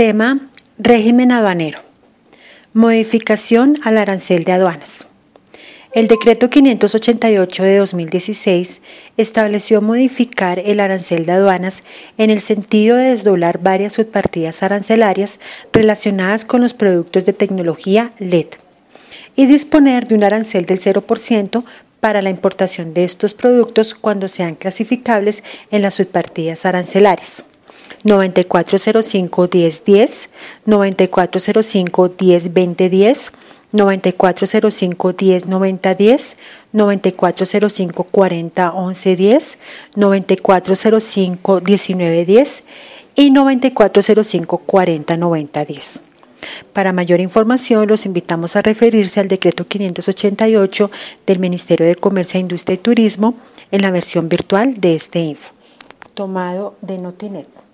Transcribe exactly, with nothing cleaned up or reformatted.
Tema régimen aduanero. Modificación al arancel de aduanas. El decreto quinientos ochenta y ocho de dos mil dieciséis estableció modificar el arancel de aduanas en el sentido de desdoblar varias subpartidas arancelarias relacionadas con los productos de tecnología L E D y disponer de un arancel del cero por ciento para la importación de estos productos cuando sean clasificables en las subpartidas arancelarias. noventa y cuatro cero cinco diez diez, noventa y cuatro cero cinco diez veinte diez, noventa y cuatro cero cinco diez noventa diez, noventa y cuatro cero cinco cuarenta once diez, noventa y cuatro cero cinco diecinueve diez y noventa y cuatro cero cinco cuarenta noventa diez. Para mayor información los invitamos a referirse al decreto quinientos ochenta y ocho del Ministerio de Comercio, Industria y Turismo en la versión virtual de este info, tomado de Notinet.